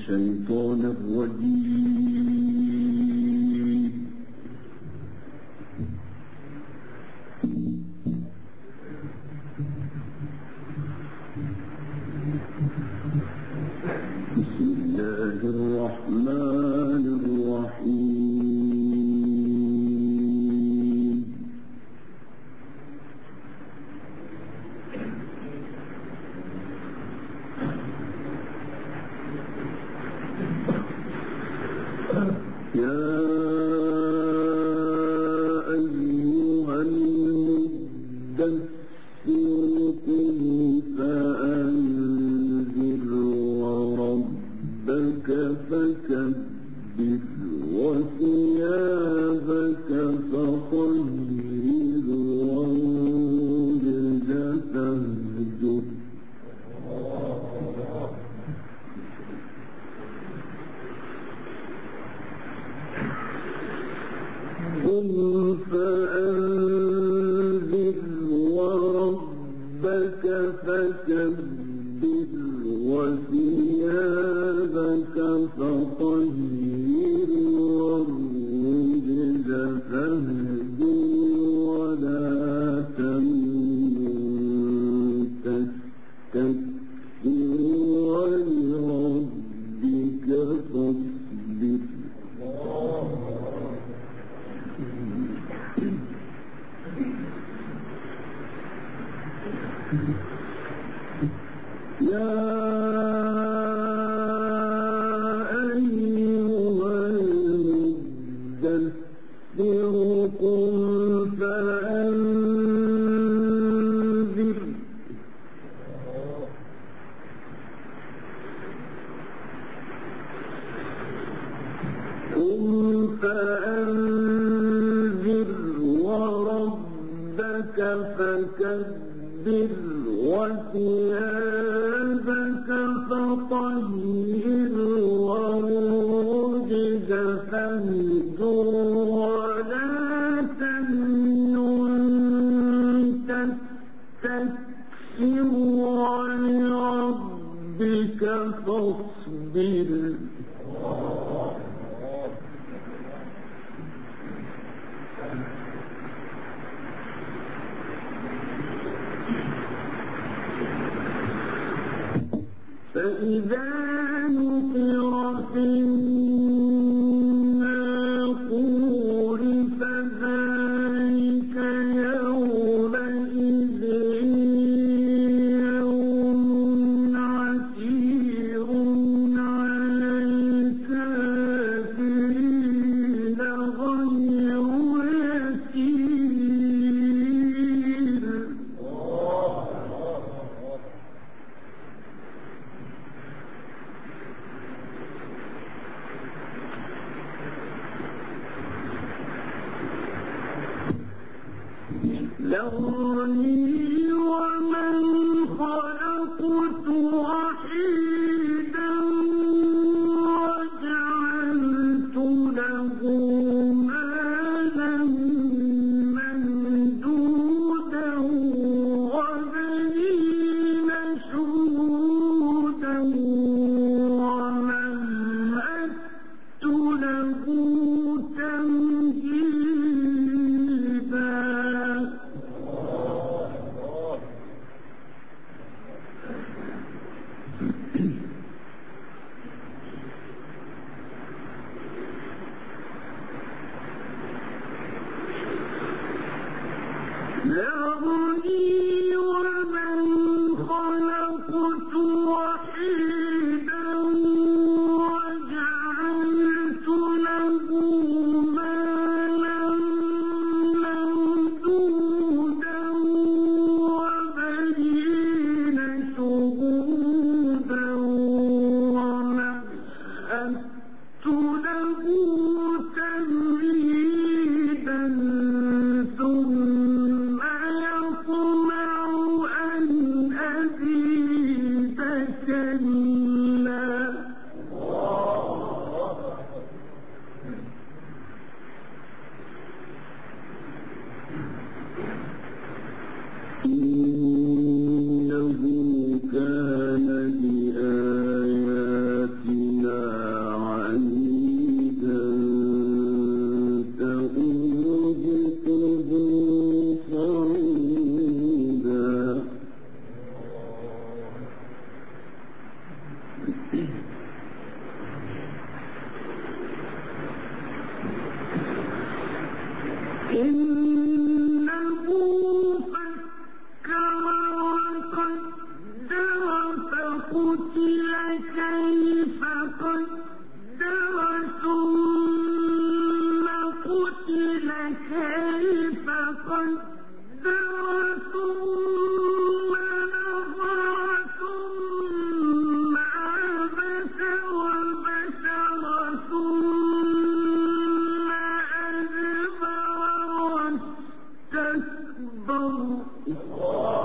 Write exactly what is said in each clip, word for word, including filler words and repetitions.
الشيطان الرجيم. بسم الله الرحمن الرحيم. يا أيها المدثر قم فأنذر وربك فكبر وثيابك فطهر والرجز فاهجر. قم فأنذر وربك فكبر وثيابك فطهر والرجز فاهجر ولا تمنن تستكثر ولربك فاصبر. يا أيها المدثر قم فأنذر. قم فأنذر وربك فكبر وثيابك فطهر والرجز فاهجر ولا تمنن تستكثر ولربك فاصبر. فإذا نقر في الناقور فذلك يومئذ يوم عسير على الكافرين غير يسير. ذرني ومن خلقت وحيدا وجعلت له مالا ممدودا وبنين شهودا ومهدت له تمهيدا. ذرني ومن خلقت وحيدا وجعلت له مالا ممدودا وبنين شهودا ومهدت له تمهيدا ثم يطمع أن أزيد كلا. إنه كان بآياتنا إنه فكر وقدر فقتل كيف قدر ثم قتل كيف قدر ثم نظر ثم عبس وبشر ثم أدبر واستكبر.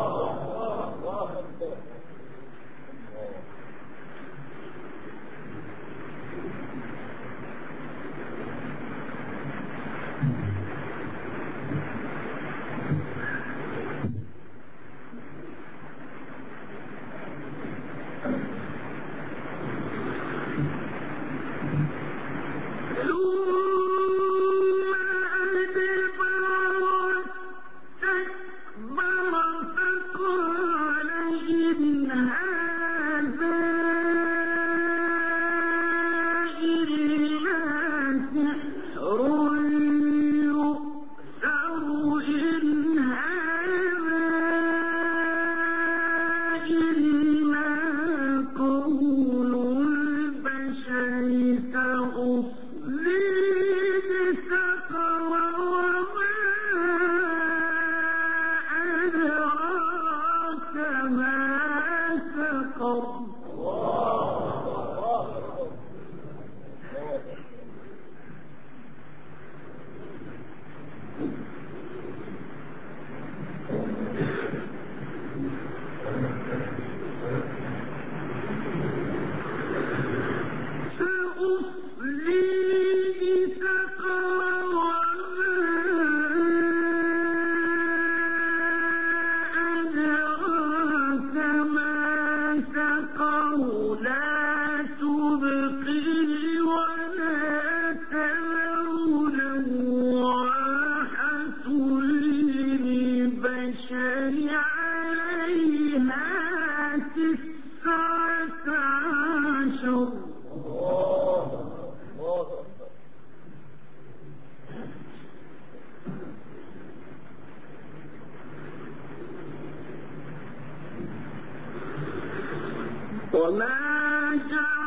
وما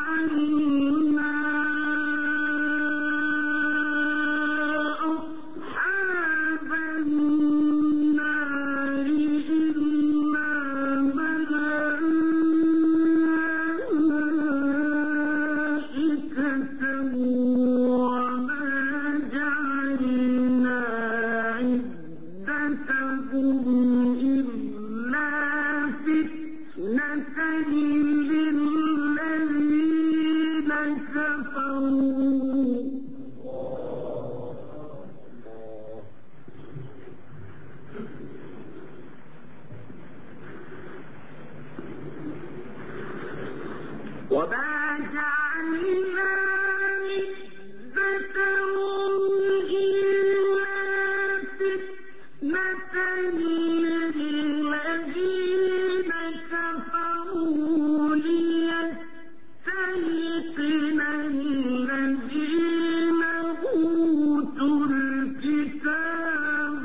جعلنا أصحاب النار إلا ملائكة وما جعلنا عدتهم إلا فتنة للذين كفروا وما جعلنا عدتهم إلا فتنة للذين كفروا ليستيقن الذين أوتوا الكتاب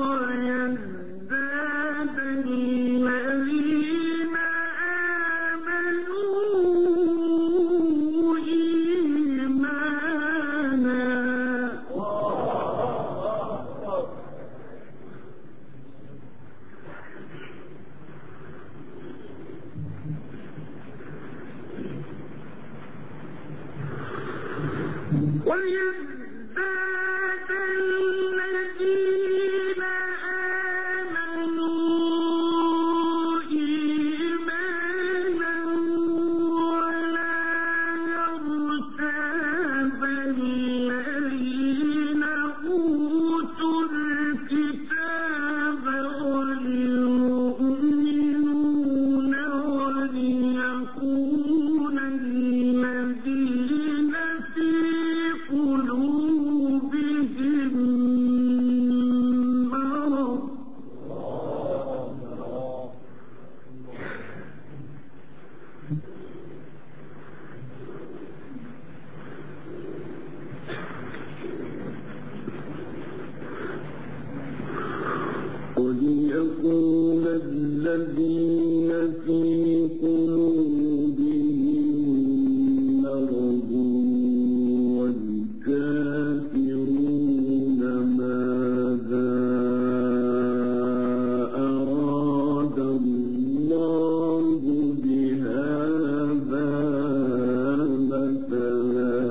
ويزداد الذين آمنوا إيمانا. ويزداد الذين آمنوا إيمانا ولا يرتاب الذين أوتوا الكتاب والمؤمنون وليكون الذين في قلوبهم وليقول الذين في قلوبهم مرض والكافرون ماذا أراد الله بهذا مثلا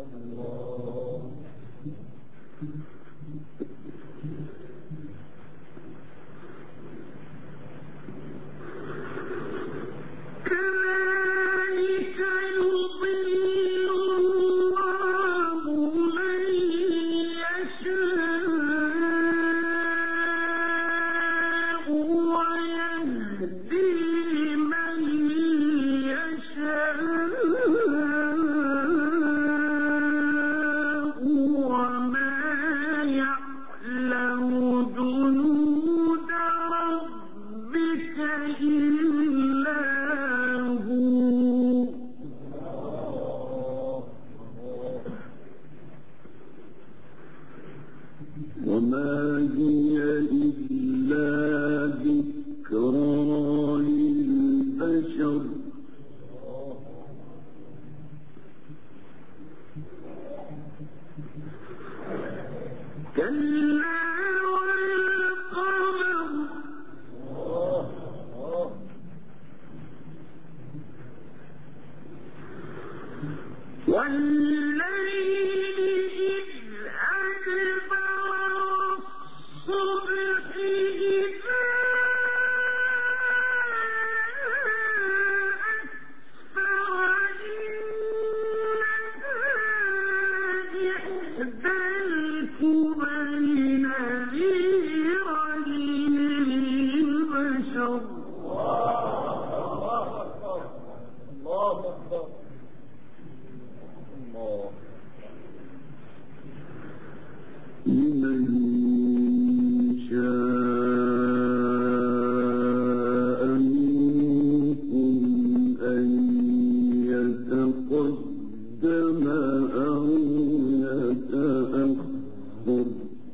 كذلك يضل الله من يشاء ويهدي من يشاء وما يعلم جنود ربك إلا هو وما هي إلا ذكرى للبشر كلا والقمر والليل إذ أدبر والصبح إذا أسفر إنها إحدى الكبر نذيرا للبشر الله أكبر الله لمن شاء منكم أن يتقدم أو يتأخر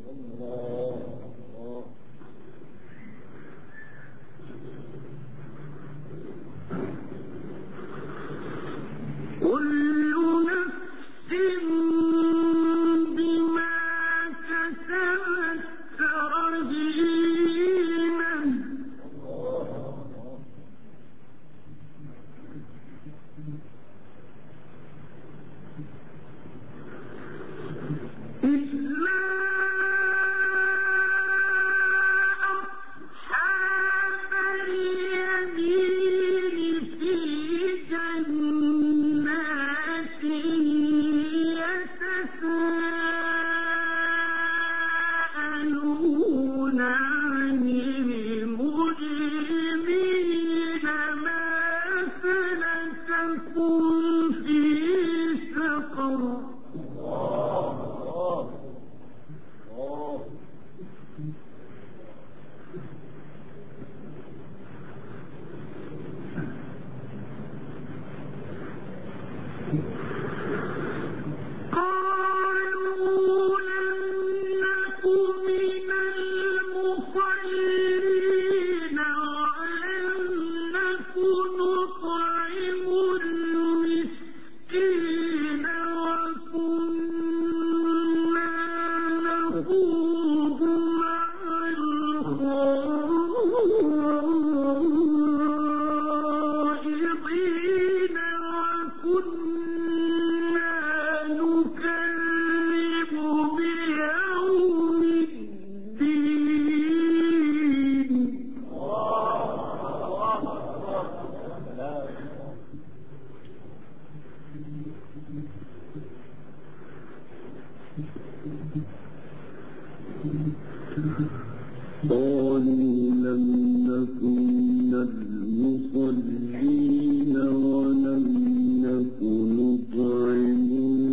كل نفس بما كسبت رهينة إلا أصحاب اليمين في جنات يتساءلون عن المجرمين ما سلككم في سقر قالوا لم نك من المصلين ولم نك نطعم المسكين وكنا نخوض مع الخائضين وكنا نكذب بيوم الدين قالوا لم نك من المصلين ولم نك نطعم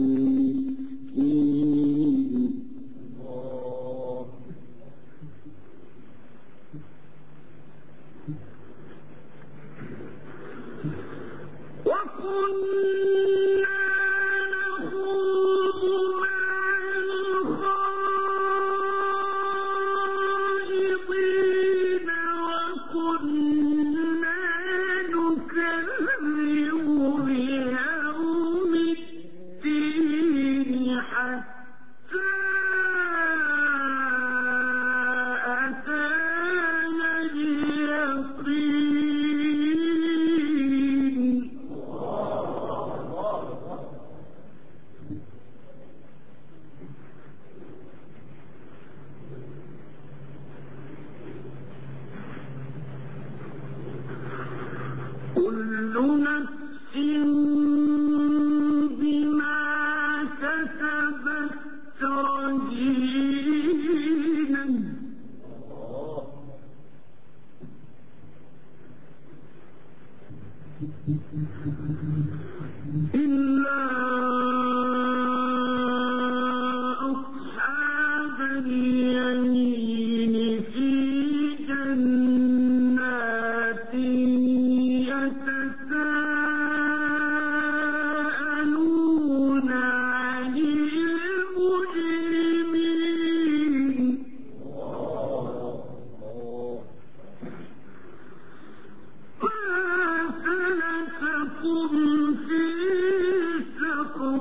المسكين وكنا نخوض مع الخائضين كل نفس بما كسبت رهينة إلا أصحاب اليمين في جنات يتساءلون عن المجرمين ما سلككم في سقر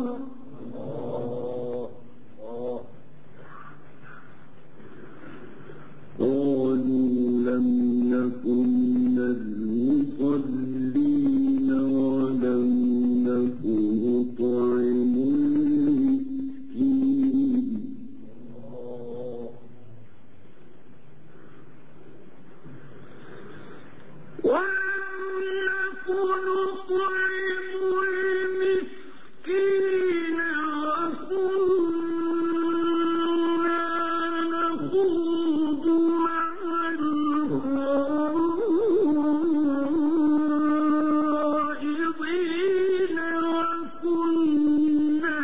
قالوا لم نكن من المصلين ولم نكن نطعم المسكين ولم نكن نطعم المسكين وكنا نخوض مع الخائضين وكنا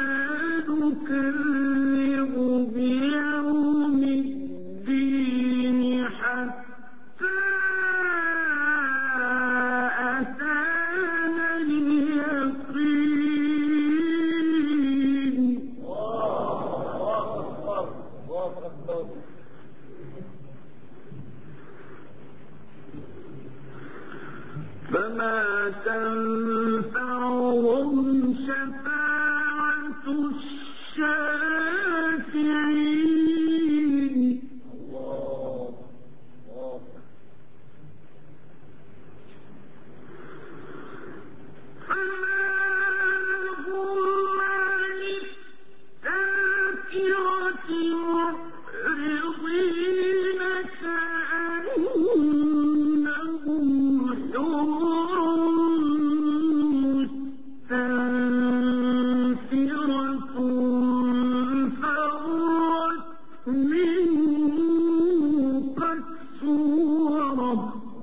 نكذب بيوم الدين حتى أتانا اليقين فما تنفعهم شفاعة الشافعين فما لهم عن التذكرة معرضين كأنهم حمر مستنفرة فرت من قسورة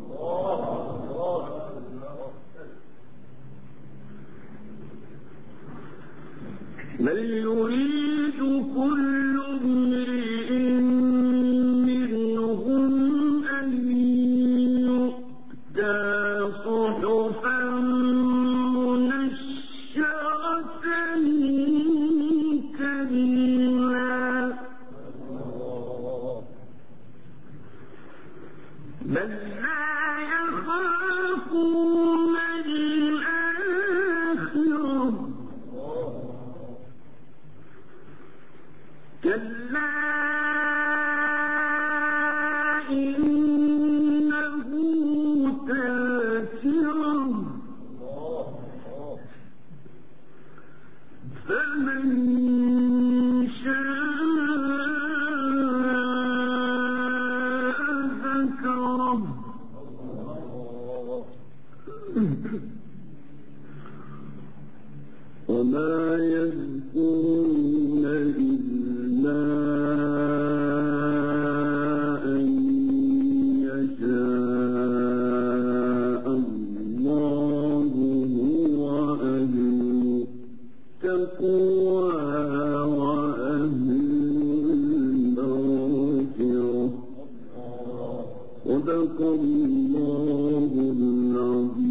بل يريد كل امرئ منهم أن يؤتى صحفا منشرة كلا بل لا يخافون الآخرة كلا إنه تذكرة فمن شاء ذكره وما يذكرون إلا أن يشاء الله هو أهل التقوى وأهل المغفرة صدق الله العظيم.